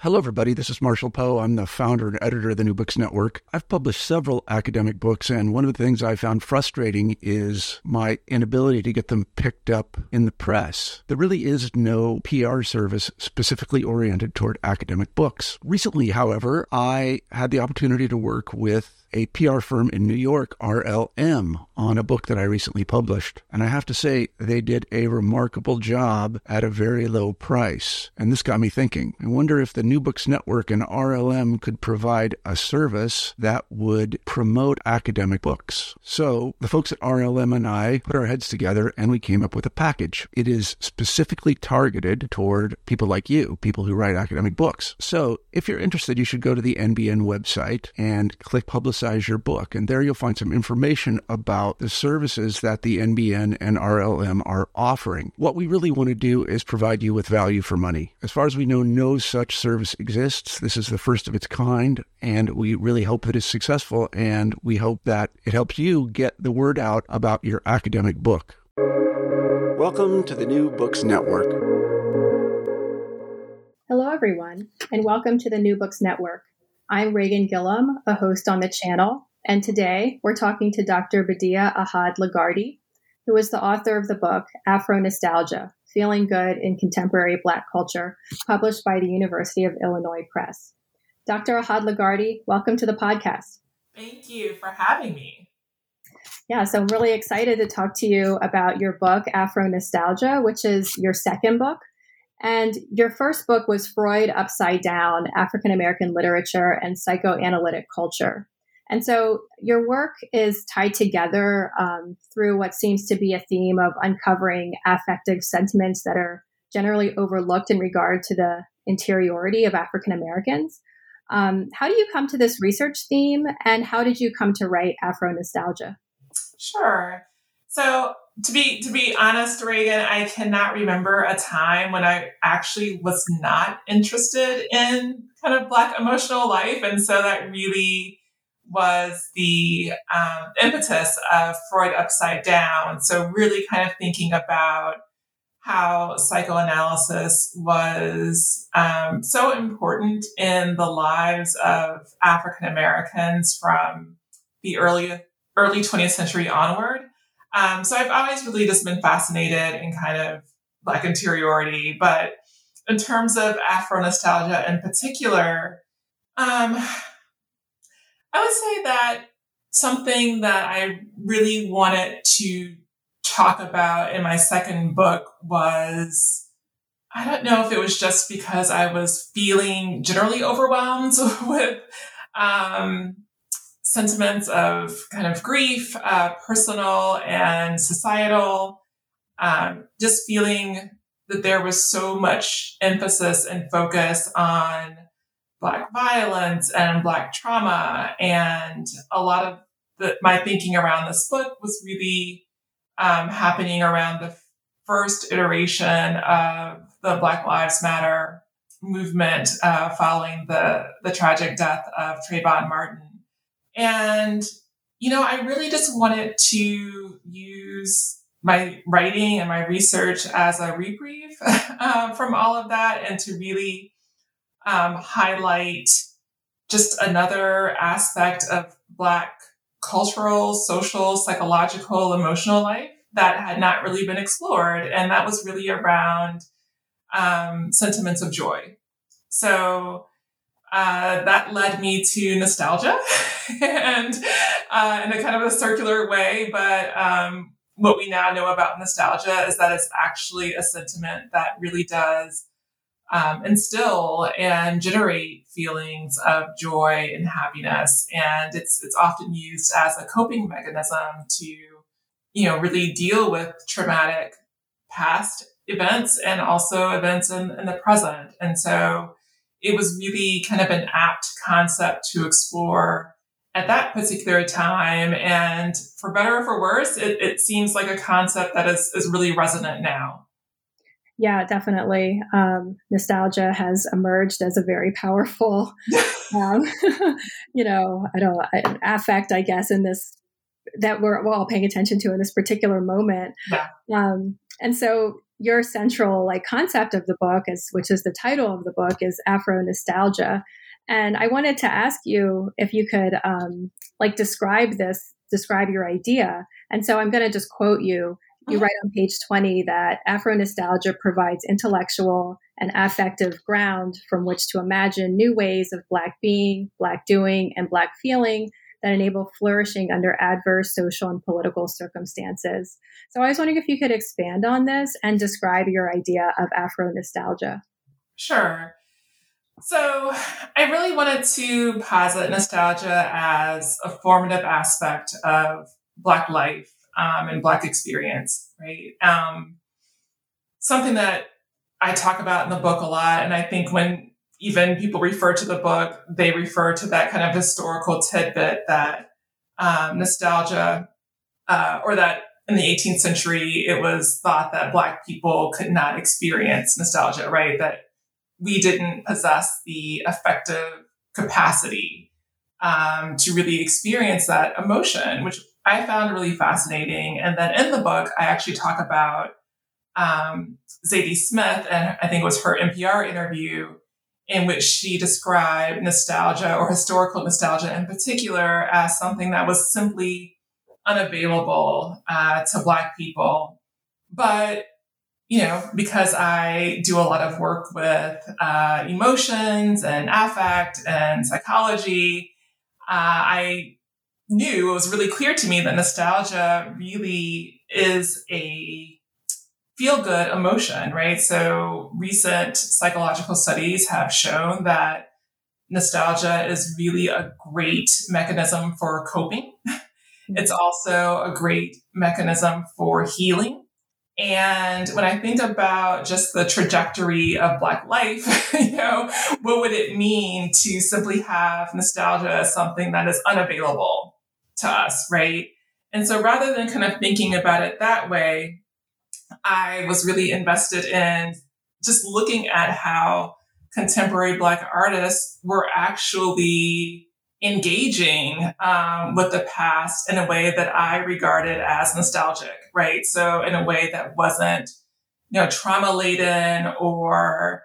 Hello, everybody. This is Marshall Poe. I'm the founder and editor of the New Books Network. I've published several academic books, and one of the things I found frustrating is my inability to get them picked up in the press. There really is no PR service specifically oriented toward academic books. Recently, however, I had the opportunity to work with a PR firm in New York, RLM, on a book that I recently published. And I have to say, they did a remarkable job at a very low price. And this got me thinking. I wonder if the New Books Network and RLM could provide a service that would promote academic books. So the folks at RLM and I put our heads together and we came up with a package. It is specifically targeted toward people like you, people who write academic books. So if you're interested, you should go to the NBN website and click Publicize Your Book. And there you'll find some information about the services that the NBN and RLM are offering. What we really want to do is provide you with value for money. As far as we know, no such service exists. This is the first of its kind, and we really hope that it's successful, and we hope that it helps you get the word out about your academic book. Welcome to the New Books Network. Hello, everyone, and welcome to the New Books Network. I'm Reagan Gillum, a host on the channel, and today we're talking to Dr. Badia Ahad-Lagarde, who is the author of the book Afro-Nostalgia, Feeling Good in Contemporary Black Culture, published by the University of Illinois Press. Dr. Ahad-Lagarde, welcome to the podcast. Thank you for having me. Yeah, so I'm really excited to talk to you about your book, Afro-Nostalgia, which is your second book. And your first book was Freud Upside Down, African American Literature and Psychoanalytic Culture. And so your work is tied together through what seems to be a theme of uncovering affective sentiments that are generally overlooked in regard to the interiority of African Americans. How do you come to this research theme, and how did you come to write Afro-Nostalgia? Sure. So to be honest, Reagan, I cannot remember a time when I actually was not interested in kind of Black emotional life. And so that really was the impetus of Freud Upside Down. So really kind of thinking about how psychoanalysis was so important in the lives of African Americans from the early 20th century onward. So I've always really just been fascinated in kind of Black interiority, but in terms of Afro-Nostalgia in particular, I would say that something that I really wanted to talk about in my second book was, I don't know if it was just because I was feeling generally overwhelmed with sentiments of kind of grief, personal and societal, just feeling that there was so much emphasis and focus on Black violence and Black trauma. And a lot of my thinking around this book was really happening around the first iteration of the Black Lives Matter movement following the tragic death of Trayvon Martin. And, I really just wanted to use my writing and my research as a reprieve from all of that, and to really highlight just another aspect of Black cultural, social, psychological, emotional life that had not really been explored. And that was really around sentiments of joy. So that led me to nostalgia and in a kind of a circular way. But what we now know about nostalgia is that it's actually a sentiment that really does instill and generate feelings of joy and happiness. And it's often used as a coping mechanism to, really deal with traumatic past events and also events in the present. And so it was really kind of an apt concept to explore at that particular time. And for better or for worse, it seems like a concept that is really resonant now. Yeah, definitely. Nostalgia has emerged as a very powerful, affect, I guess, in that we're all paying attention to in this particular moment. Yeah. And so your central concept of the book which is the title of the book, is Afro nostalgia. And I wanted to ask you if you could describe your idea. And so I'm going to just quote you. You write on page 20 that Afro nostalgia provides intellectual and affective ground from which to imagine new ways of Black being, Black doing, and Black feeling that enable flourishing under adverse social and political circumstances. So I was wondering if you could expand on this and describe your idea of Afro nostalgia. Sure. So I really wanted to posit nostalgia as a formative aspect of Black life and Black experience, right? Something that I talk about in the book a lot, and I think when even people refer to the book, they refer to that kind of historical tidbit that nostalgia, or that in the 18th century, it was thought that Black people could not experience nostalgia, right? That we didn't possess the affective capacity to really experience that emotion, which I found really fascinating. And then in the book, I actually talk about Zadie Smith, and I think it was her NPR interview, in which she described nostalgia, or historical nostalgia in particular, as something that was simply unavailable to Black people. But, because I do a lot of work with emotions and affect and psychology, I knew it was really clear to me that nostalgia really is a feel-good emotion, right? So recent psychological studies have shown that nostalgia is really a great mechanism for coping. It's also a great mechanism for healing. And when I think about just the trajectory of Black life, what would it mean to simply have nostalgia as something that is unavailable to us, right? And so rather than kind of thinking about it that way, I was really invested in just looking at how contemporary Black artists were actually engaging with the past in a way that I regarded as nostalgic, right? So in a way that wasn't, trauma-laden, or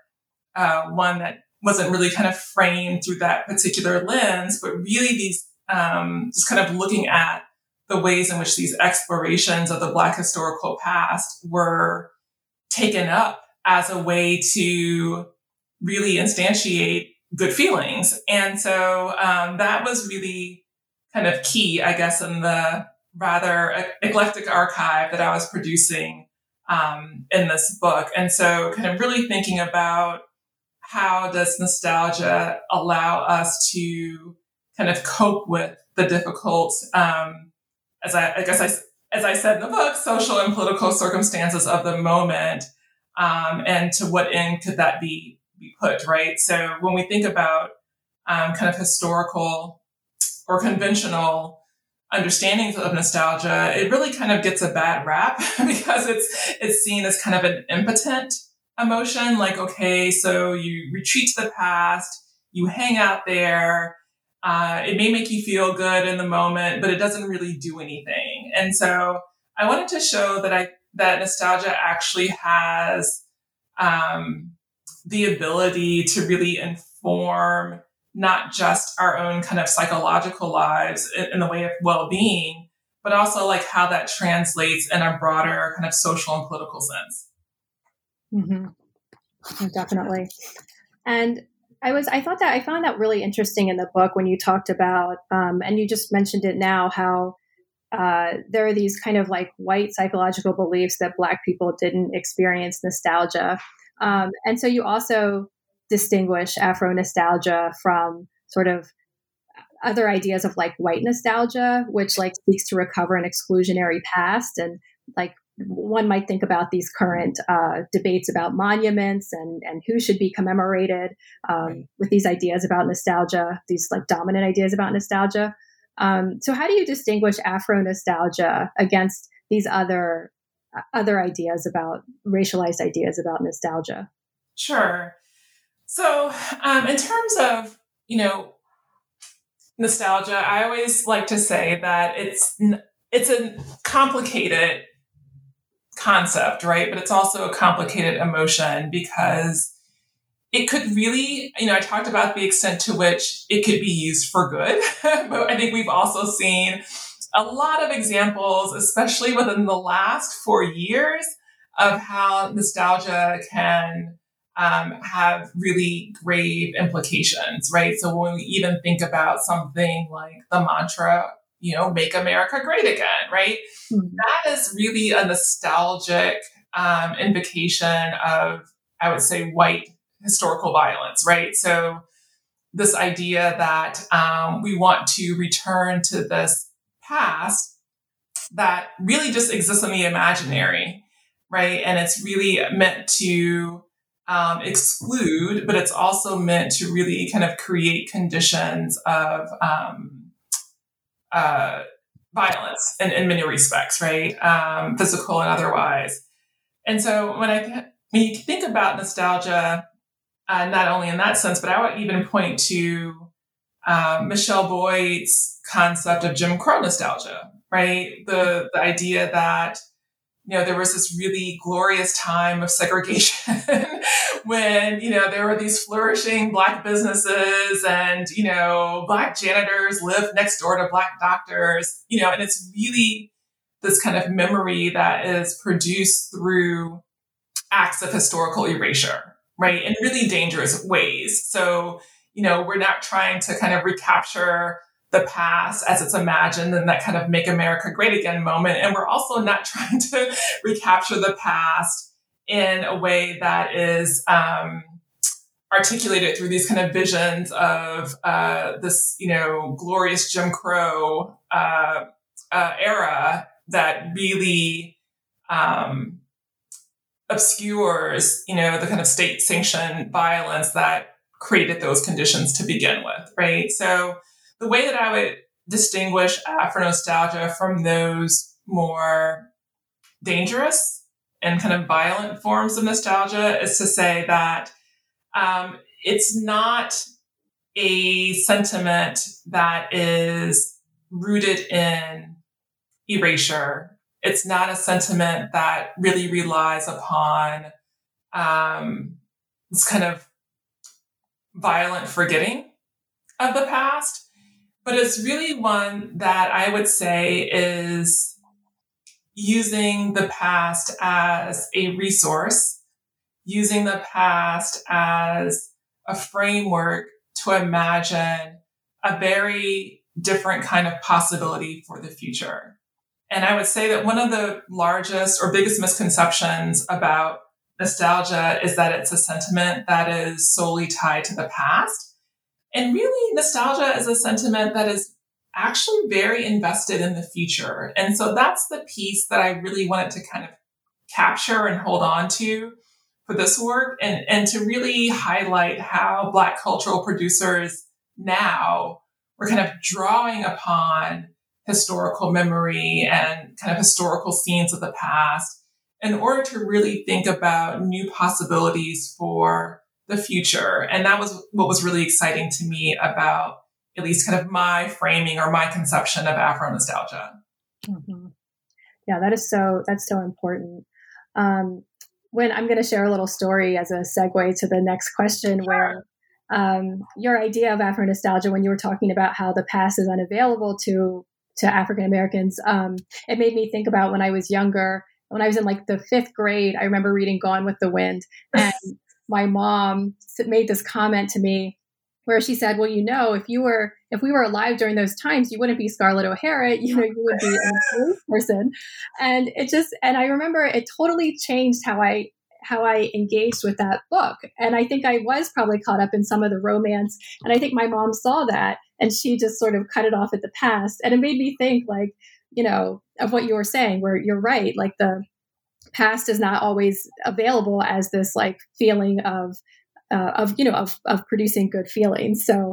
one that wasn't really kind of framed through that particular lens, but really these just kind of looking at the ways in which these explorations of the Black historical past were taken up as a way to really instantiate good feelings. And so that was really kind of key, I guess, in the rather eclectic archive that I was producing in this book. And so kind of really thinking about how does nostalgia allow us to kind of cope with the difficult, as I said in the book, social and political circumstances of the moment, and to what end could that be put, right? So when we think about kind of historical or conventional understandings of nostalgia, it really kind of gets a bad rap because it's seen as kind of an impotent emotion. Like, okay, so you retreat to the past, you hang out there. It may make you feel good in the moment, but it doesn't really do anything. And so I wanted to show that nostalgia actually has the ability to really inform not just our own kind of psychological lives in the way of well-being, but also like how that translates in a broader kind of social and political sense. Mm-hmm. Definitely. And I found that really interesting in the book when you talked about, and you just mentioned it now, how there are these kind of like white psychological beliefs that Black people didn't experience nostalgia. And so you also distinguish Afro nostalgia from sort of other ideas of like white nostalgia, which like seeks to recover an exclusionary past. And like one might think about these current debates about monuments and who should be commemorated with these ideas about nostalgia, these like dominant ideas about nostalgia. So how do you distinguish Afro nostalgia against these other ideas about racialized ideas about nostalgia? Sure. So in terms of, nostalgia, I always like to say that it's a complicated concept, right? But it's also a complicated emotion because it could really, I talked about the extent to which it could be used for good, but I think we've also seen a lot of examples, especially within the last 4 years, of how nostalgia can have really grave implications, right? So when we even think about something like the mantra, make America great again, right? Mm-hmm. That is really a nostalgic invocation of, I would say, white historical violence, right? So this idea that we want to return to this past that really just exists in the imaginary, right? And it's really meant to exclude, but it's also meant to really kind of create conditions of violence in many respects, right? Physical and otherwise. And so when you think about nostalgia, not only in that sense, but I would even point to Michelle Boyd's concept of Jim Crow nostalgia, right? The idea that, there was this really glorious time of segregation when, there were these flourishing Black businesses and, Black janitors lived next door to Black doctors, and it's really this kind of memory that is produced through acts of historical erasure, right? In really dangerous ways. So, we're not trying to kind of recapture the past as it's imagined in that kind of make America great again moment. And we're also not trying to recapture the past in a way that is articulated through these kind of visions of this, glorious Jim Crow era that really obscures, the kind of state-sanctioned violence that created those conditions to begin with, right? So the way that I would distinguish Afro-nostalgia from those more dangerous and kind of violent forms of nostalgia is to say that it's not a sentiment that is rooted in erasure. It's not a sentiment that really relies upon this kind of violent forgetting of the past, but it's really one that I would say is using the past as a resource, using the past as a framework to imagine a very different kind of possibility for the future. And I would say that one of the largest or biggest misconceptions about nostalgia is that it's a sentiment that is solely tied to the past. And really, nostalgia is a sentiment that is actually very invested in the future. And so that's the piece that I really wanted to kind of capture and hold on to for this work and to really highlight how Black cultural producers now were kind of drawing upon historical memory and kind of historical scenes of the past in order to really think about new possibilities for the future. And that was what was really exciting to me about at least kind of my framing or my conception of Afro-nostalgia. Mm-hmm. Yeah, that's so important. When I'm going to share a little story as a segue to the next question, Sure. Where your idea of Afro-nostalgia, when you were talking about how the past is unavailable to African Americans, it made me think about when I was younger. When I was in like the 5th grade, I remember reading Gone with the Wind, and my mom made this comment to me where she said, well, if we were alive during those times, you wouldn't be Scarlett O'Hara, you would be a police person. And I remember it totally changed how I engaged with that book. And I think I was probably caught up in some of the romance. And I think my mom saw that and she just sort of cut it off at the past. And it made me think like, of what you were saying, where you're right, like the past is not always available as this like feeling of producing good feelings. So,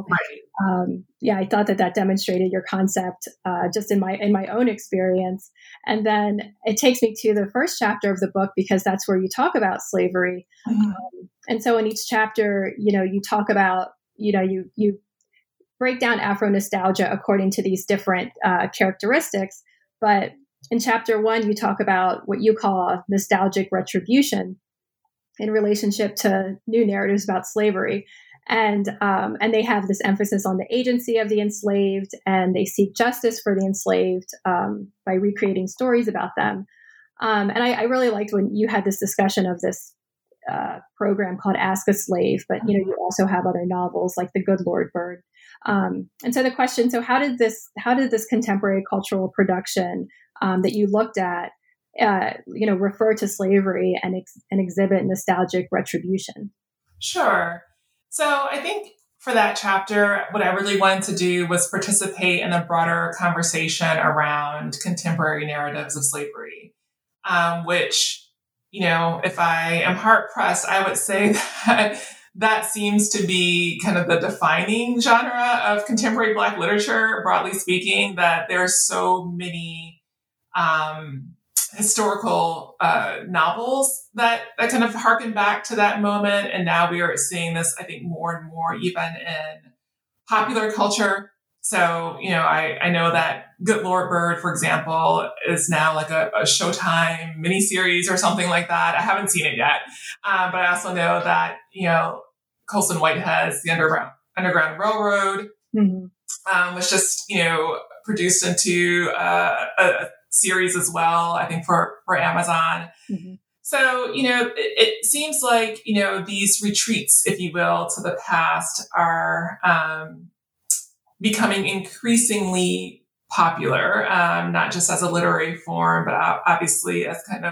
I thought that demonstrated your concept just in my own experience. And then it takes me to the first chapter of the book because that's where you talk about slavery. Mm-hmm. And so in each chapter, you talk about, you break down Afro-nostalgia according to these different characteristics. But in chapter 1, you talk about what you call nostalgic retribution in relationship to new narratives about slavery. And they have this emphasis on the agency of the enslaved, and they seek justice for the enslaved by recreating stories about them. And I really liked when you had this discussion of this program called Ask a Slave, but you also have other novels like The Good Lord Bird. And so the question: so how did this contemporary cultural production that you looked at, refer to slavery and exhibit nostalgic retribution? Sure. So I think for that chapter, what I really wanted to do was participate in a broader conversation around contemporary narratives of slavery, which, if I am hard pressed, I would say that seems to be kind of the defining genre of contemporary Black literature, broadly speaking, that there are so many historical novels that kind of harken back to that moment. And now we are seeing this, I think, more and more even in popular culture. So, I know that Good Lord Bird, for example, is now like a Showtime miniseries or something like that. I haven't seen it yet. But I also know that, Colson Whitehead's The Underground Railroad was just, produced into a series as well, I think for Amazon. Mm-hmm. So, it seems like, these retreats, if you will, to the past are becoming increasingly popular, not just as a literary form, but obviously as kind of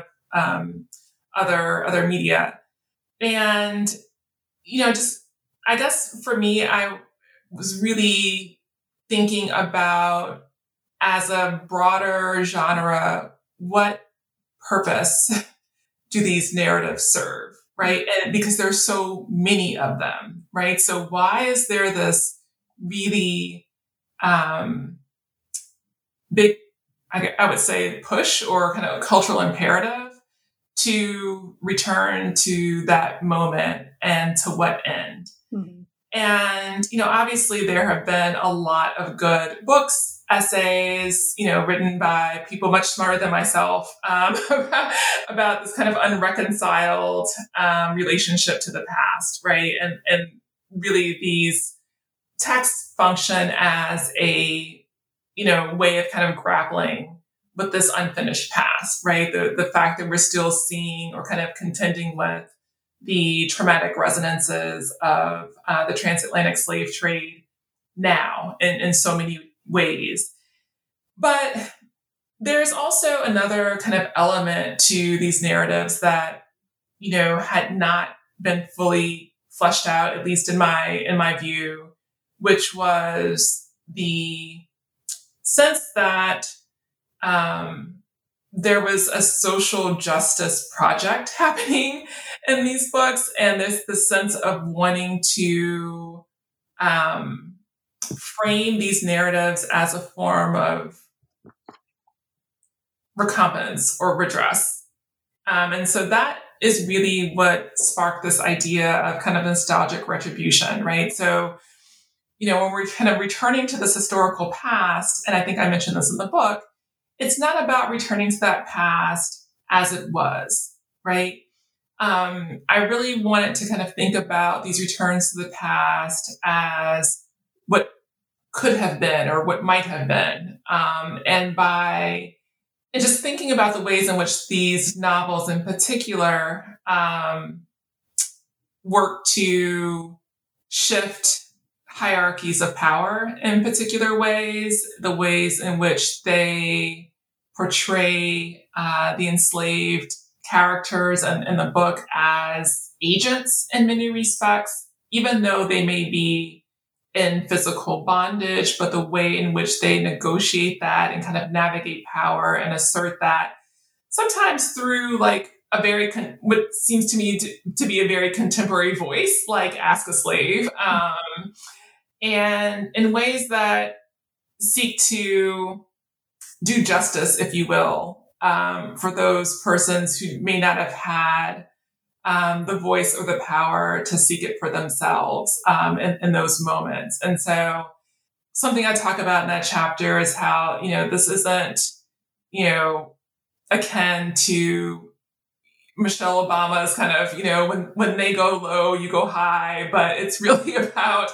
other media. And, I guess for me, I was really thinking about, as a broader genre, what purpose do these narratives serve, right? And because there's so many of them, right? So why is there this really big, I would say, push or kind of cultural imperative to return to that moment, and to what end? Mm-hmm. And, obviously there have been a lot of good books, essays, written by people much smarter than myself, about this kind of unreconciled relationship to the past, right? And really these texts function as a, way of kind of grappling with this unfinished past, right? The fact that we're still seeing or kind of contending with the traumatic resonances of the transatlantic slave trade now in so many ways. But there's also another kind of element to these narratives that, had not been fully fleshed out, at least in my view, which was the sense that there was a social justice project happening in these books. And there's the sense of wanting to frame these narratives as a form of recompense or redress. And so that is really what sparked this idea of kind of nostalgic retribution, right? So, when we're kind of returning to this historical past, and I think I mentioned this in the book, it's not about returning to that past as it was, right? I really wanted to kind of think about these returns to the past as what could have been or what might have been. And just thinking about the ways in which these novels in particular work to shift hierarchies of power in particular ways, the ways in which they portray the enslaved characters in the book as agents in many respects, even though they may be in physical bondage, but the way in which they negotiate that and kind of navigate power and assert that, sometimes through like a very, what seems to me to be a very contemporary voice, like Ask a Slave, and in ways that seek to do justice, if you will, for those persons who may not have had the voice or the power to seek it for themselves in those moments. And so something I talk about in that chapter is how, this isn't, akin to Michelle Obama's kind of, when they go low, you go high, but it's really about,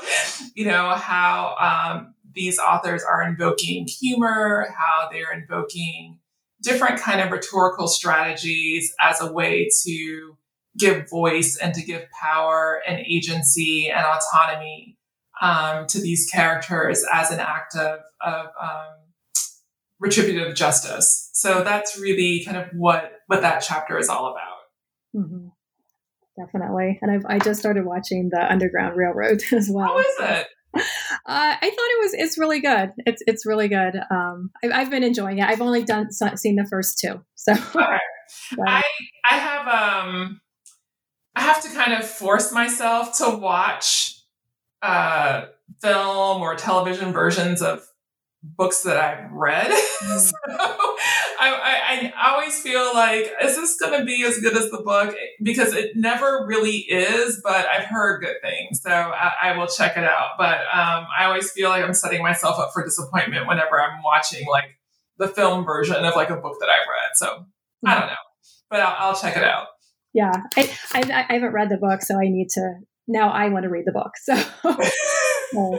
how these authors are invoking humor, how they're invoking different kind of rhetorical strategies as a way to give voice and to give power and agency and autonomy to these characters as an act of retributive justice. So that's really kind of what that chapter is all about. Mm-hmm. Definitely. And I just started watching the Underground Railroad as well. How is it? I thought it's really good. It's really good. I've been enjoying it. I've only seen the first two. So okay. I have to kind of force myself to watch film or television versions of books that I've read. So I always feel like, is this going to be as good as the book? Because it never really is, but I've heard good things. So I will check it out. But I always feel like I'm setting myself up for disappointment whenever I'm watching like the film version of like a book that I've read. So I don't know, but I'll check it out. Yeah. I haven't read the book, so now I want to read the book. So Well,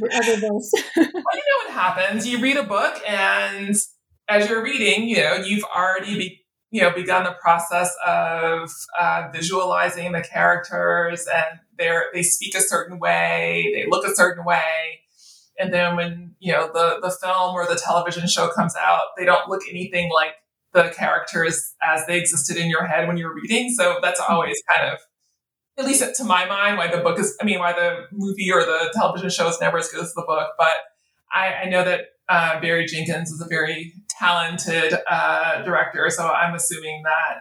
what happens? You read a book, and as you're reading, you've already begun the process of visualizing the characters, and they speak a certain way, they look a certain way, and then when the film or the television show comes out, they don't look anything like the characters as they existed in your head when you were reading. So that's always kind of, at least to my mind, why the movie or the television show is never as good as the book. But I know that Barry Jenkins is a very talented director, so I'm assuming that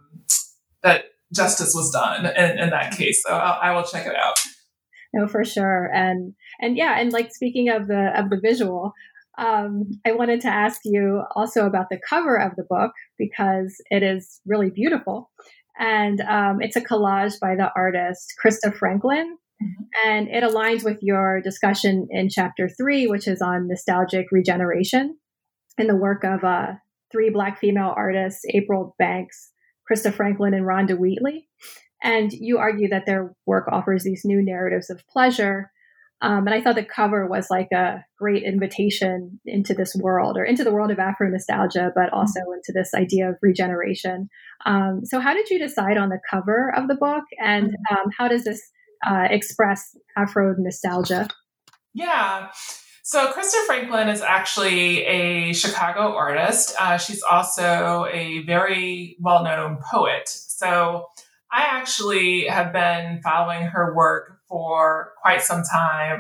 that justice was done in that case. So I will check it out. No, for sure. And like speaking of the visual, I wanted to ask you also about the cover of the book, because it is really beautiful. And it's a collage by the artist Krista Franklin. Mm-hmm. And it aligns with your discussion in chapter 3, which is on nostalgic regeneration and the work of 3 Black female artists, April Banks, Krista Franklin, and Rhonda Wheatley. And you argue that their work offers these new narratives of pleasure. And I thought the cover was like a great invitation into this world, or into the world of Afro nostalgia, but also into this idea of regeneration. So how did you decide on the cover of the book, and how does this express Afro nostalgia? Yeah. So Krista Franklin is actually a Chicago artist. She's also a very well-known poet. So I actually have been following her work for quite some time.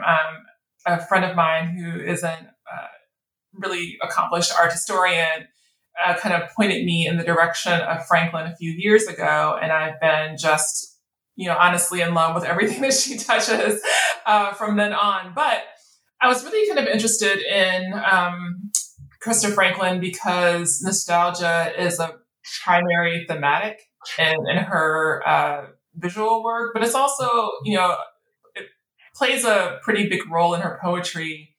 A friend of mine who is a really accomplished art historian kind of pointed me in the direction of Franklin a few years ago, and I've been just, honestly in love with everything that she touches from then on. But I was really kind of interested in Krista Franklin because nostalgia is a primary thematic in her visual work, but it's also, it plays a pretty big role in her poetry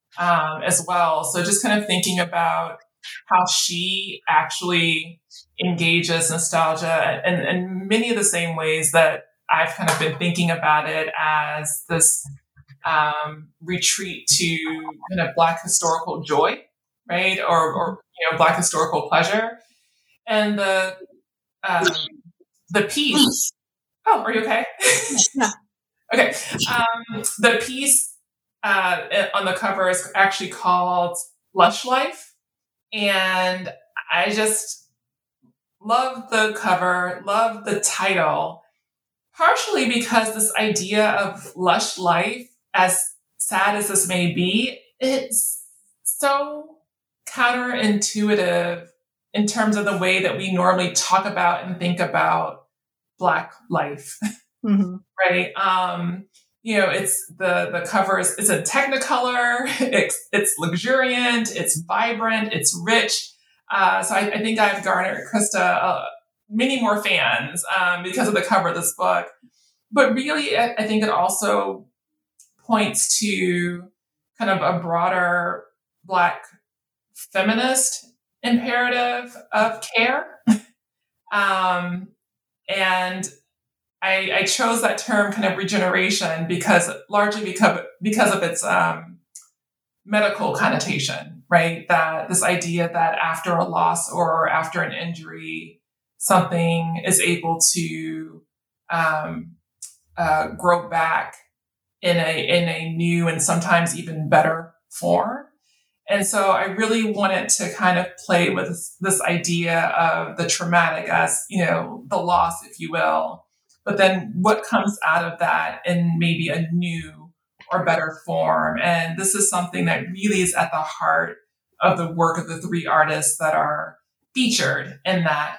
as well. So just kind of thinking about how she actually engages nostalgia in many of the same ways that I've kind of been thinking about it, as this retreat to kind of Black historical joy, right? Or Black historical pleasure. And the piece. Oh, are you okay? Yeah. Okay. The piece on the cover is actually called Lush Life. And I just love the cover, love the title, partially because this idea of lush life, as sad as this may be, it's so counterintuitive in terms of the way that we normally talk about and think about Black life, mm-hmm. right? It's the covers. It's a Technicolor. It's luxuriant. It's vibrant. It's rich. So I think I've garnered, Krista, many more fans because of the cover of this book. But really, I think it also points to kind of a broader Black feminist imperative of care. And I chose that term kind of regeneration largely because of its medical connotation, right? That this idea that after a loss or after an injury, something is able to grow back in a new and sometimes even better form. And so I really wanted to kind of play with this idea of the traumatic as, the loss, if you will, but then what comes out of that in maybe a new or better form. And this is something that really is at the heart of the work of the three artists that are featured in that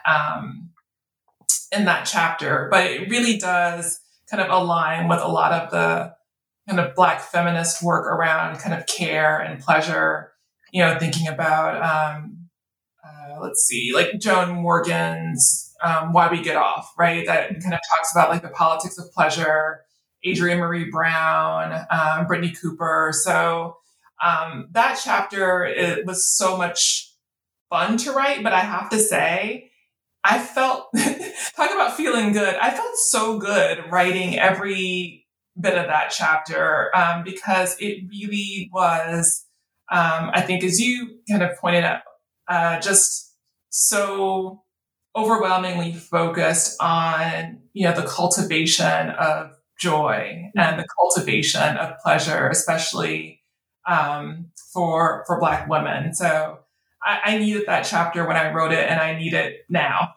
chapter. But it really does kind of align with a lot of the kind of Black feminist work around kind of care and pleasure, thinking about, like Joan Morgan's Why We Get Off, right? That kind of talks about like the politics of pleasure, Adrienne Maree Brown, Brittany Cooper. So that chapter, it was so much fun to write, but I have to say, I felt, talk about feeling good. I felt so good writing every bit of that chapter because it really was, I think, as you kind of pointed out, just so overwhelmingly focused on, the cultivation of joy and the cultivation of pleasure, especially for Black women. So I needed that chapter when I wrote it, and I need it now.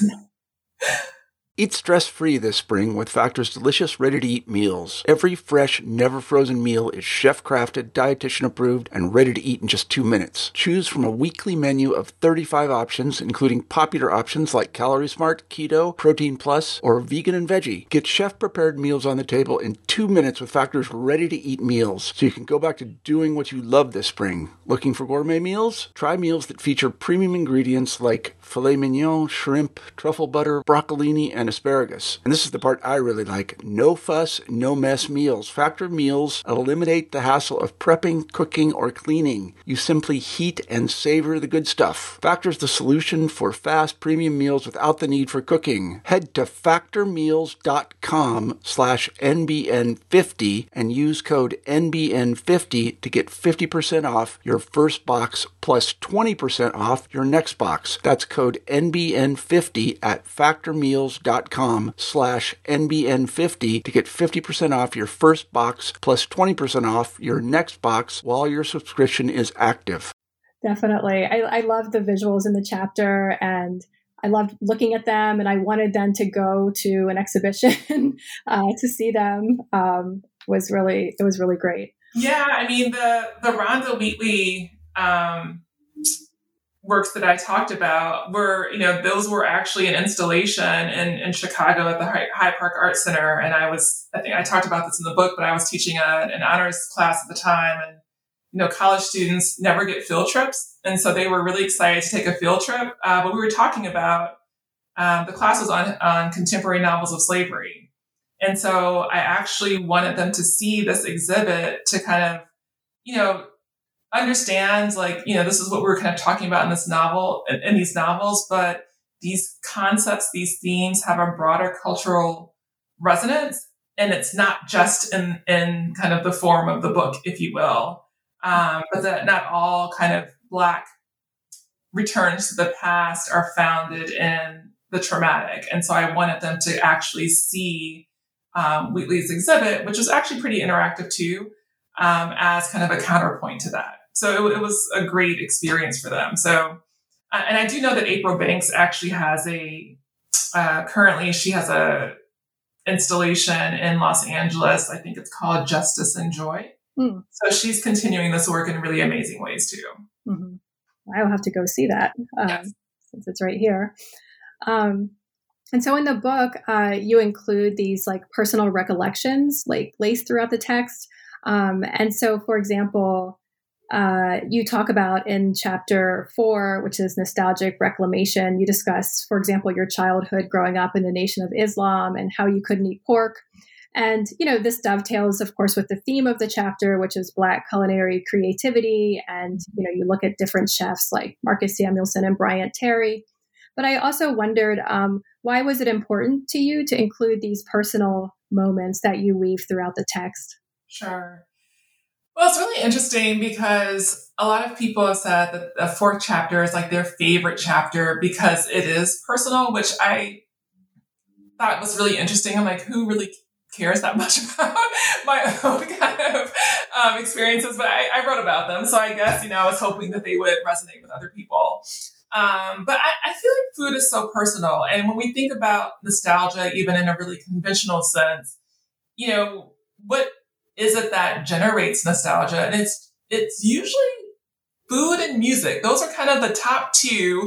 Eat stress-free this spring with Factor's delicious, ready-to-eat meals. Every fresh, never-frozen meal is chef-crafted, dietitian-approved, and ready to eat in just 2 minutes. Choose from a weekly menu of 35 options, including popular options like Calorie Smart, Keto, Protein Plus, or Vegan and Veggie. Get chef-prepared meals on the table in 2 minutes with Factor's ready-to-eat meals, so you can go back to doing what you love this spring. Looking for gourmet meals? Try meals that feature premium ingredients like filet mignon, shrimp, truffle butter, broccolini, and asparagus. And this is the part I really like. No fuss, no mess meals. Factor meals eliminate the hassle of prepping, cooking, or cleaning. You simply heat and savor the good stuff. Factor's the solution for fast premium meals without the need for cooking. Head to factormeals.com/NBN50 and use code NBN50 to get 50% off your first box plus 20% off your next box. That's code NBN50 at factormeals.com/NBN50 to get 50% off your first box plus 20% off your next box while your subscription is active. Definitely. I love the visuals in the chapter, and I loved looking at them, and I wanted them to go to an exhibition to see them. It was really great. Yeah, I mean, the Rhonda Wheatley works that I talked about were, those were actually an installation in Chicago at the Hyde Park Art Center. And I think I talked about this in the book, but I was teaching an honors class at the time, and, college students never get field trips. And so they were really excited to take a field trip. But we were talking about, the class was on contemporary novels of slavery. And so I actually wanted them to see this exhibit to kind of, understands this is what we're kind of talking about in this novel, in these novels, but these concepts, these themes have a broader cultural resonance, and it's not just in kind of the form of the book, if you will, but that not all kind of Black returns to the past are founded in the traumatic. And so I wanted them to actually see Wheatley's exhibit, which was actually pretty interactive too, as kind of a counterpoint to that. So it was a great experience for them. So, and I do know that April Banks actually has currently she has a installation in Los Angeles. I think it's called Justice and Joy. Mm. So she's continuing this work in really amazing ways too. Mm-hmm. I'll have to go see that since it's right here. And so in the book, you include these personal recollections laced throughout the text. And so, for example, you talk about in chapter 4, which is nostalgic reclamation, you discuss, for example, your childhood growing up in the Nation of Islam and how you couldn't eat pork. And, this dovetails, of course, with the theme of the chapter, which is Black culinary creativity. And, you look at different chefs like Marcus Samuelsson and Bryant Terry. But I also wondered, why was it important to you to include these personal moments that you weave throughout the text? Sure. Well, it's really interesting because a lot of people have said that the fourth chapter is like their favorite chapter because it is personal, which I thought was really interesting. I'm like, who really cares that much about my own kind of experiences? But I wrote about them. So I guess, I was hoping that they would resonate with other people. But I feel like food is so personal. And when we think about nostalgia, even in a really conventional sense, what is it that generates nostalgia? And it's usually food and music. Those are kind of the top two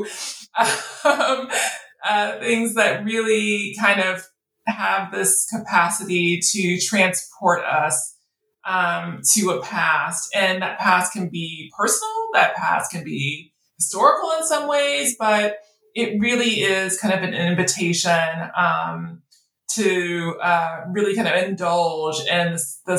things that really kind of have this capacity to transport us to a past. And that past can be personal. That past can be historical in some ways, but it really is kind of an invitation to really kind of indulge in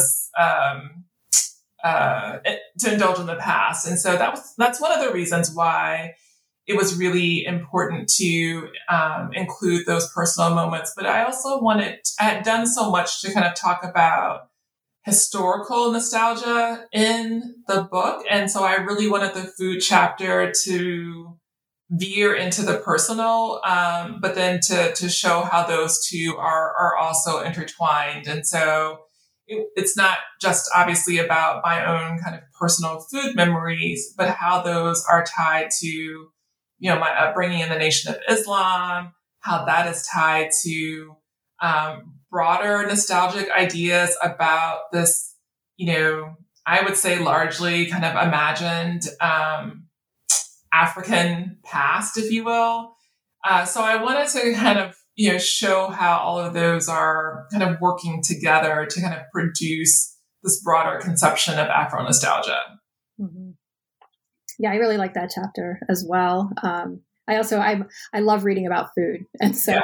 to indulge in the past. And so that's one of the reasons why it was really important to include those personal moments. But I also I had done so much to kind of talk about historical nostalgia in the book. And so I really wanted the food chapter to veer into the personal, but then to show how those two are also intertwined. And so it's not just obviously about my own kind of personal food memories, but how those are tied to, my upbringing in the Nation of Islam, how that is tied to broader nostalgic ideas about this, I would say largely kind of imagined African past, if you will. So I wanted to kind of, show how all of those are kind of working together to kind of produce this broader conception of Afro nostalgia. Mm-hmm. Yeah, I really like that chapter as well. I love reading about food, and so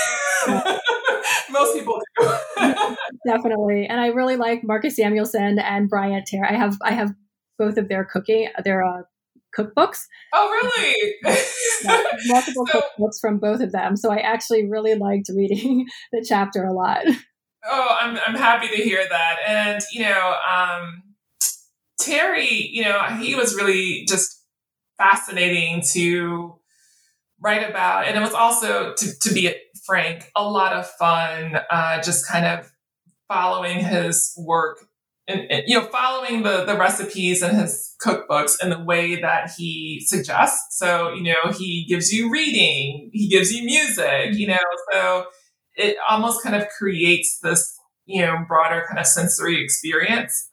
most people do. Definitely. And I really like Marcus Samuelsson and Bryant Terry. I have both of their cookbooks. Oh, really? Multiple cookbooks from both of them. So I actually really liked reading the chapter a lot. Oh, I'm happy to hear that. And, Terry, he was really just fascinating to write about. And it was also, to be frank, a lot of fun, just kind of following his work and following the recipes in his cookbooks in the way that he suggests. So, he gives you reading, he gives you music, so it almost kind of creates this, broader kind of sensory experience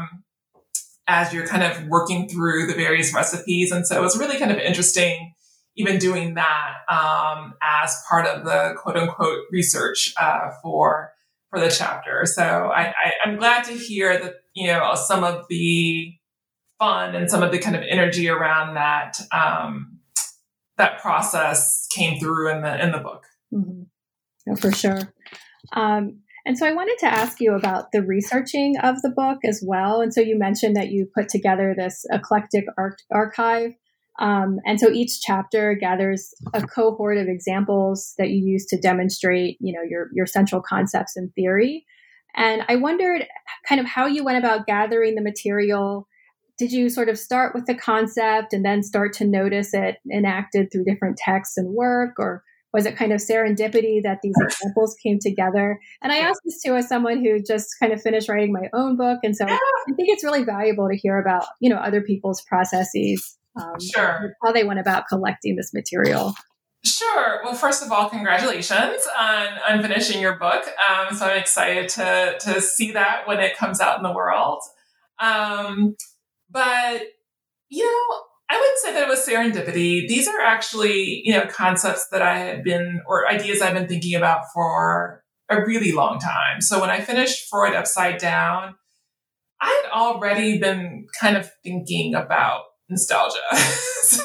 as you're kind of working through the various recipes. And so it was really kind of interesting even doing that as part of the quote unquote research for the chapter. So I'm glad to hear that, some of the fun and some of the kind of energy around that, that process came through in the book. Mm-hmm. Oh, for sure. And so I wanted to ask you about the researching of the book as well. And so you mentioned that you put together this eclectic archive. And so each chapter gathers a cohort of examples that you use to demonstrate, your central concepts and theory. And I wondered kind of how you went about gathering the material. Did you sort of start with the concept and then start to notice it enacted through different texts and work, or was it kind of serendipity that these examples came together? And I asked this too as someone who just kind of finished writing my own book. And so I think it's really valuable to hear about, other people's processes. Sure. How they went about collecting this material. Sure. Well, first of all, congratulations on finishing your book. So I'm excited to see that when it comes out in the world. But, I would say that it was serendipity. These are actually, concepts that I had been, or ideas I've been thinking about for a really long time. So when I finished Freud Upside Down, I had already been kind of thinking about nostalgia. So,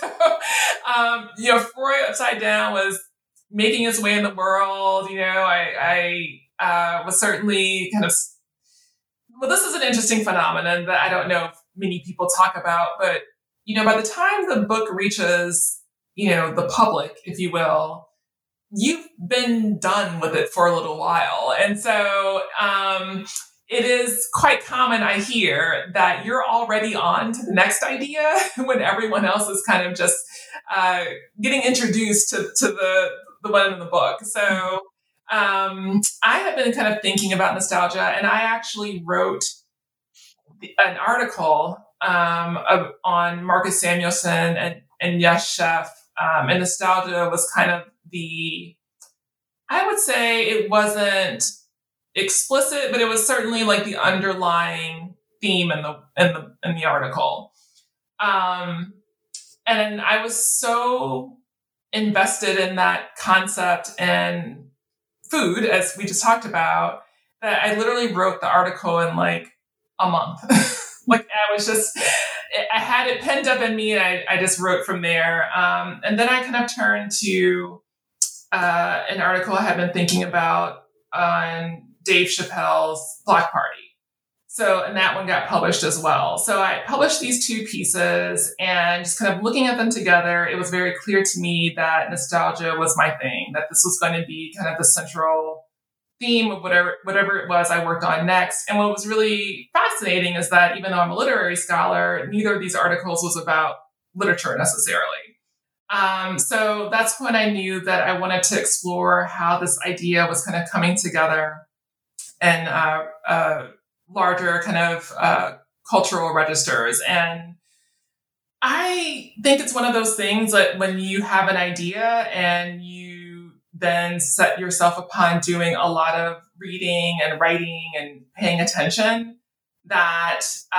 Freud Upside Down was making its way in the world. I was certainly kind of, well, this is an interesting phenomenon that I don't know if many people talk about, but, by the time the book reaches, the public, if you will, you've been done with it for a little while. And so, it is quite common, I hear, that you're already on to the next idea when everyone else is kind of just getting introduced to the one in the book. So I have been kind of thinking about nostalgia, and I actually wrote an article on Marcus Samuelsson and Yes Chef. And nostalgia was kind of I would say it wasn't explicit, but it was certainly like the underlying theme in the article. And I was so invested in that concept and food, as we just talked about, that I literally wrote the article in like a month. I had it penned up in me, and I just wrote from there. And then I kind of turned to an article I had been thinking about on Dave Chappelle's Block Party. And that one got published as well. So I published these two pieces, and just kind of looking at them together, it was very clear to me that nostalgia was my thing, that this was going to be kind of the central theme of whatever it was I worked on next. And what was really fascinating is that even though I'm a literary scholar, neither of these articles was about literature necessarily. So that's when I knew that I wanted to explore how this idea was kind of coming together and larger kind of cultural registers. And I think it's one of those things that when you have an idea and you then set yourself upon doing a lot of reading and writing and paying attention, that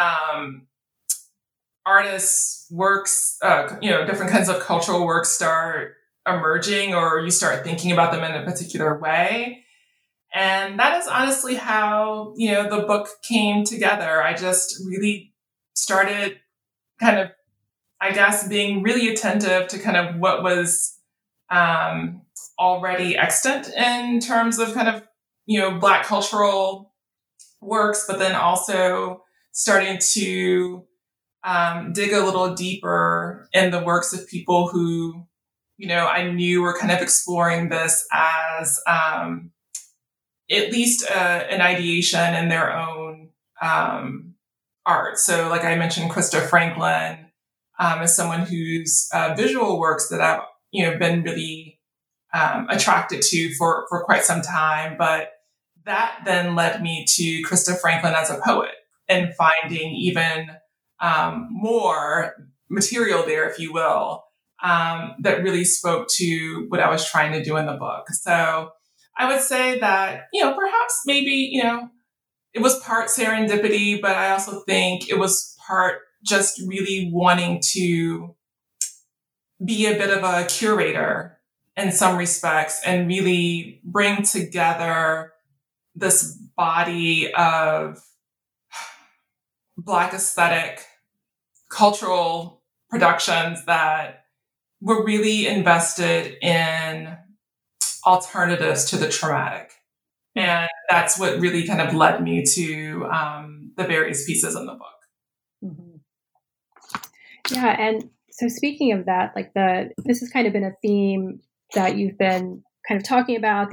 artists' works, different kinds of cultural works start emerging, or you start thinking about them in a particular way. And that is honestly how, the book came together. I just really started kind of, I guess, being really attentive to kind of what was already extant in terms of kind of, Black cultural works, but then also starting to dig a little deeper in the works of people who, I knew were kind of exploring this as at least an ideation in their own art. So like I mentioned, Krista Franklin is someone whose visual works that I've, been really attracted to for quite some time. But that then led me to Krista Franklin as a poet and finding even more material there, if you will, that really spoke to what I was trying to do in the book. So I would say that, perhaps maybe, it was part serendipity, but I also think it was part just really wanting to be a bit of a curator in some respects and really bring together this body of Black aesthetic cultural productions that were really invested in alternatives to the traumatic. And that's what really kind of led me to the various pieces in the book. Mm-hmm. Yeah. And so speaking of that, this has kind of been a theme that you've been kind of talking about,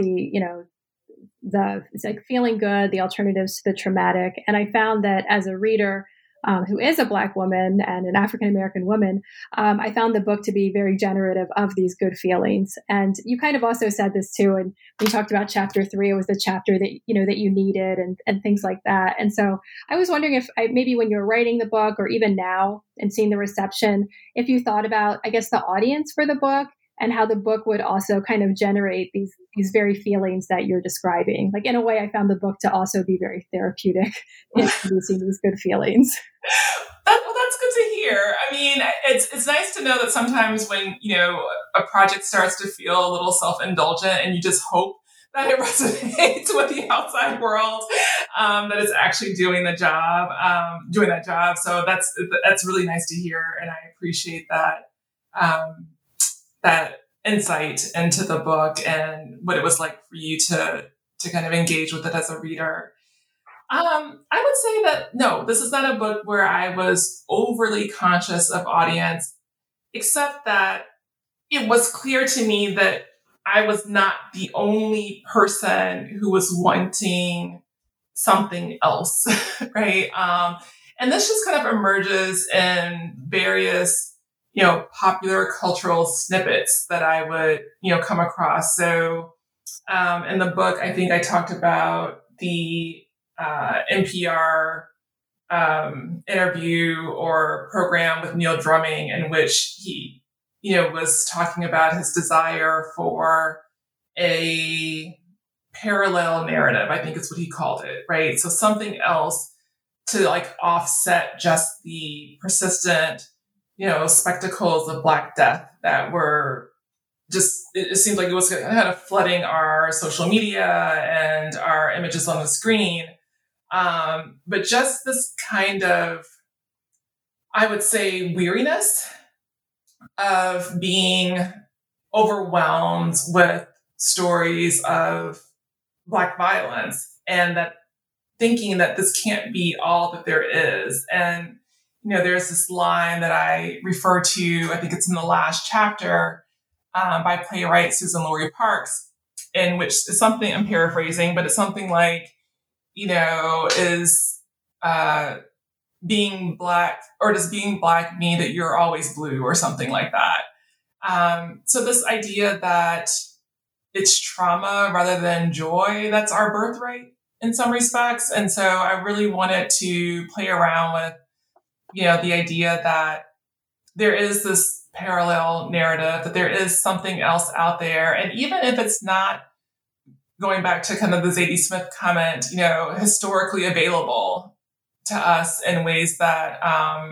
it's like feeling good, the alternatives to the traumatic. And I found that as a reader who is a Black woman and an African-American woman, I found the book to be very generative of these good feelings. And you kind of also said this too, and we talked about chapter 3, it was the chapter that, that you needed and things like that. And so I was wondering if maybe when you were writing the book or even now and seeing the reception, if you thought about, I guess, the audience for the book and how the book would also kind of generate these very feelings that you're describing. Like in a way, I found the book to also be very therapeutic in producing these good feelings. That's good to hear. I mean, it's nice to know that sometimes when, a project starts to feel a little self-indulgent and you just hope that it resonates with the outside world, that it's actually doing that job. So that's really nice to hear. And I appreciate that insight into the book and what it was like for you to to kind of engage with it as a reader. I would say that no, this is not a book where I was overly conscious of audience, except that it was clear to me that I was not the only person who was wanting something else, right? And this just kind of emerges in various, popular cultural snippets that I would, come across. So in the book, I think I talked about the NPR interview or program with Neil Drumming, in which he, was talking about his desire for a parallel narrative, I think is what he called it, right? So something else to offset just the persistent, spectacles of Black death that were just, it seemed like it was kind of flooding our social media and our images on the screen. But just this kind of, I would say, weariness of being overwhelmed with stories of Black violence, and that thinking that this can't be all that there is. And, there's this line that I refer to, I think it's in the last chapter, by playwright Susan Laurie Parks, in which is something, I'm paraphrasing, but it's something like, is being Black, or does being Black mean that you're always blue, or something like that? So this idea that it's trauma rather than joy that's our birthright in some respects. And so I really wanted to play around with, the idea that there is this parallel narrative, that there is something else out there. And even if it's not, going back to kind of the Zadie Smith comment, historically available to us in ways that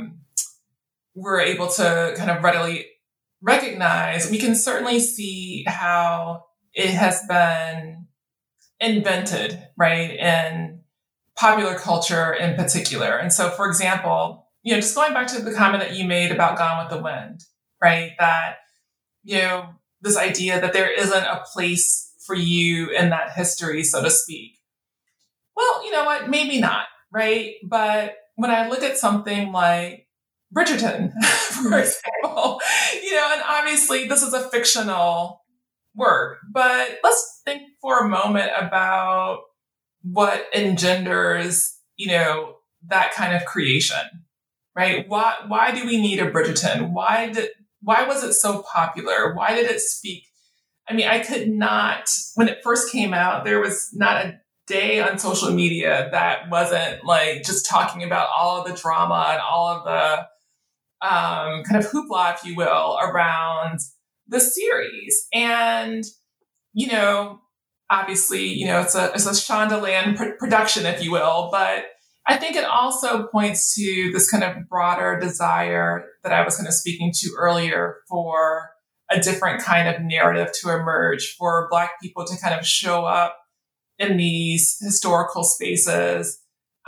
we're able to kind of readily recognize, we can certainly see how it has been invented, right, in popular culture in particular. And so, for example, just going back to the comment that you made about Gone with the Wind, right, that, this idea that there isn't a place for you in that history, so to speak. Well, you know what, maybe not, right? But when I look at something like Bridgerton, for example, and obviously this is a fictional work, but let's think for a moment about what engenders, that kind of creation, right? Why do we need a Bridgerton? Why was it so popular? Why did it speak? I mean, I could not, when it first came out, there was not a day on social media that wasn't just talking about all of the drama and all of the kind of hoopla, if you will, around the series. And, obviously, it's a Shondaland production, if you will, but I think it also points to this kind of broader desire that I was kind of speaking to earlier for a different kind of narrative to emerge, for Black people to kind of show up in these historical spaces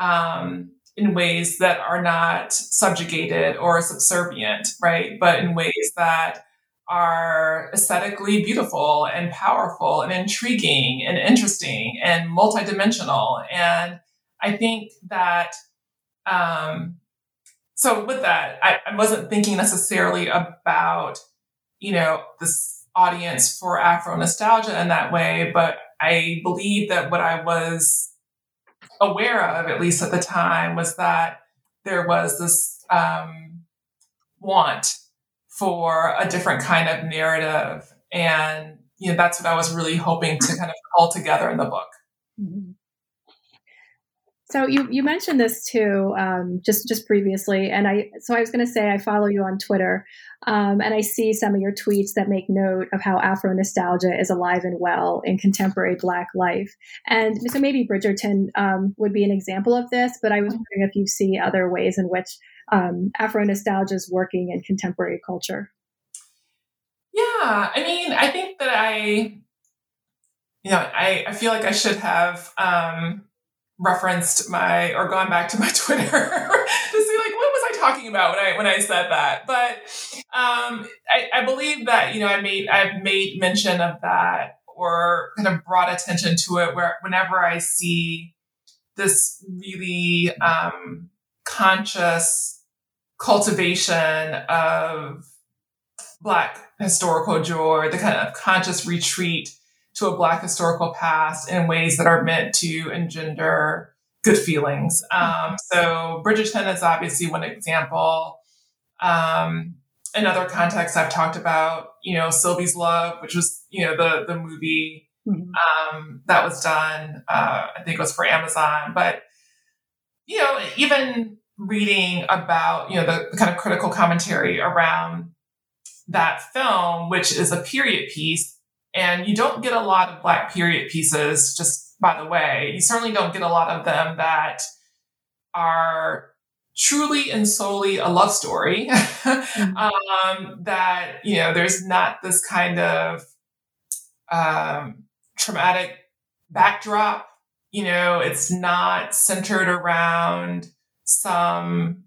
in ways that are not subjugated or subservient, right? But in ways that are aesthetically beautiful and powerful and intriguing and interesting and multidimensional. And I think that, so with that, I wasn't thinking necessarily about, this audience for Afro nostalgia in that way, but I believe that what I was aware of, at least at the time, was that there was this want for a different kind of narrative. And, that's what I was really hoping to kind of pull together in the book. Mm-hmm. So you mentioned this too, just previously, and I was going to say I follow you on Twitter, and I see some of your tweets that make note of how Afro nostalgia is alive and well in contemporary Black life, and so maybe Bridgerton would be an example of this. But I was wondering if you see other ways in which Afro nostalgia is working in contemporary culture. Yeah, I mean, I think that I feel like I should have referenced or gone back to my Twitter to see what was I talking about when I said that. But I believe that I've made mention of that, or kind of brought attention to it where whenever I see this really conscious cultivation of Black historical joy, the kind of conscious retreat to a Black historical past in ways that are meant to engender good feelings. So Bridgerton is obviously one example. In other contexts, I've talked about, Sylvie's Love, which was, the movie that was done, I think it was for Amazon. But, even reading about, the kind of critical commentary around that film, which is a period piece, and you don't get a lot of Black period pieces, just by the way. You certainly don't get a lot of them that are truly and solely a love story. That, there's not this kind of traumatic backdrop. It's not centered around some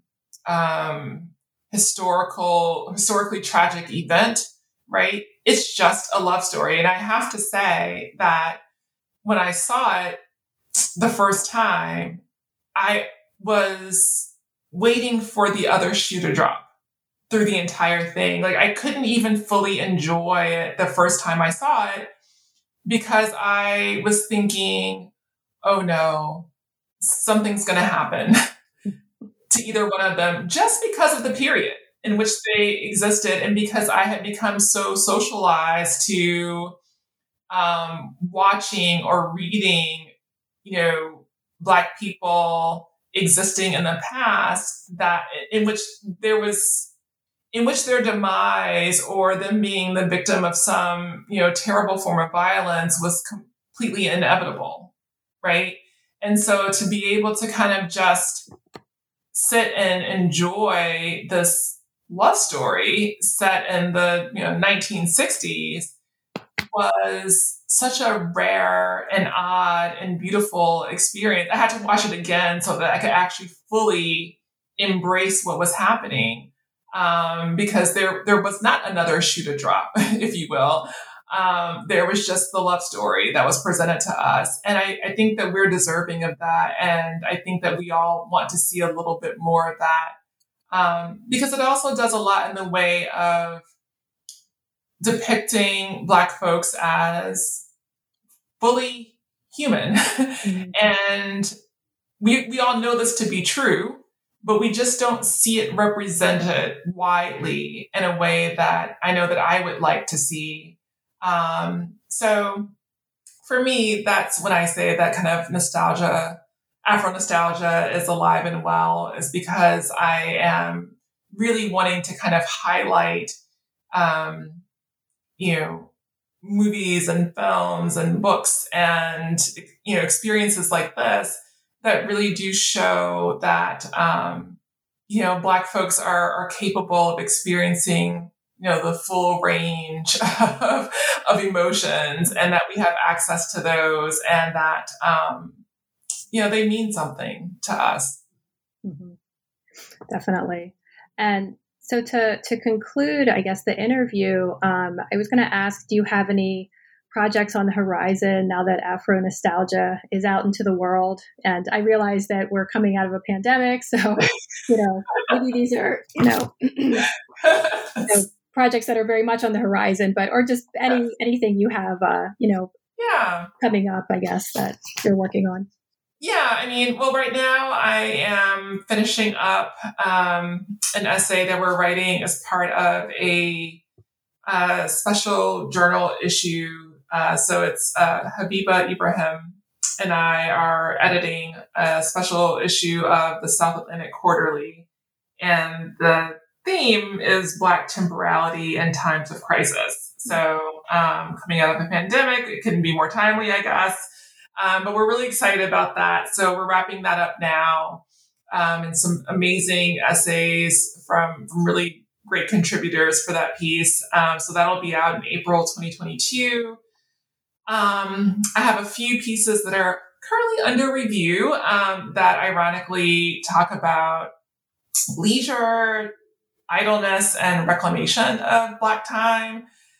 historically tragic event, right? It's just a love story. And I have to say that when I saw it the first time, I was waiting for the other shoe to drop through the entire thing. Like, I couldn't even fully enjoy it the first time I saw it because I was thinking, oh no, something's going to happen to either one of them just because of the period in which they existed and because I had become so socialized to watching or reading, Black people existing in the past that in which their demise or them being the victim of some, terrible form of violence was completely inevitable. Right. And so to be able to kind of just sit and enjoy this love story set in the 1960s was such a rare and odd and beautiful experience. I had to watch it again so that I could actually fully embrace what was happening, because there was not another shoe to drop, if you will. There was just the love story that was presented to us. And I think that we're deserving of that. And I think that we all want to see a little bit more of that, because it also does a lot in the way of depicting Black folks as fully human. And we all know this to be true, but we just don't see it represented widely in a way that I know that I would like to see. So for me, that's when I say that kind of nostalgia, Afro nostalgia is alive and well, is because I am really wanting to kind of highlight, movies and films and books and, experiences like this that really do show that, Black folks are capable of experiencing, the full range of emotions, and that we have access to those, and that, they mean something to us. Mm-hmm. Definitely. And so to conclude, I guess, the interview, I was going to ask, do you have any projects on the horizon now that Afro nostalgia is out into the world? And I realize that we're coming out of a pandemic, so, maybe these are, projects that are very much on the horizon, or just anything you have, coming up, I guess, that you're working on. Yeah, right now I am finishing up an essay that we're writing as part of a special journal issue. So it's Habiba Ibrahim and I are editing a special issue of the South Atlantic Quarterly. And the theme is Black temporality in times of crisis. So coming out of a pandemic, it couldn't be more timely, I guess. But we're really excited about that. So we're wrapping that up now. And some amazing essays from really great contributors for that piece. So that'll be out in April 2022. I have a few pieces that are currently under review that ironically talk about leisure, idleness, and reclamation of Black time.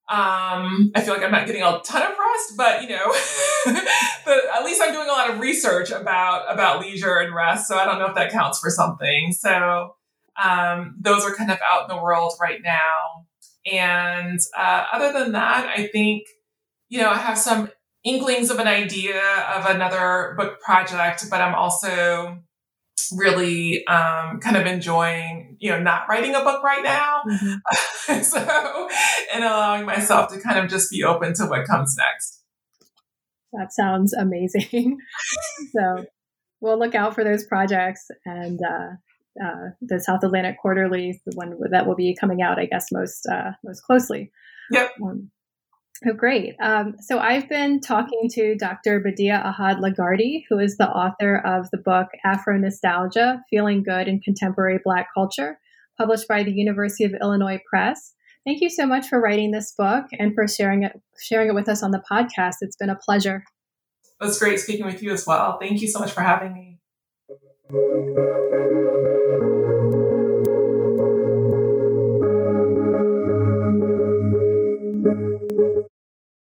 I feel like I'm not getting a ton of rest, but but at least I'm doing a lot of research about leisure and rest. So I don't know if that counts for something. So those are kind of out in the world right now. And other than that, I think, I have some inklings of an idea of another book project, but I'm also really kind of enjoying, not writing a book right now. Mm-hmm. And allowing myself to kind of just be open to what comes next. That sounds amazing. So we'll look out for those projects, and the South Atlantic Quarterly, the one that will be coming out, I guess, most closely. Yep. Oh, great. So I've been talking to Dr. Badia Ahad-Lagarde, who is the author of the book Afro-Nostalgia, Feeling Good in Contemporary Black Culture, published by the University of Illinois Press. Thank you so much for writing this book and for sharing it with us on the podcast. It's been a pleasure. It was great speaking with you as well. Thank you so much for having me.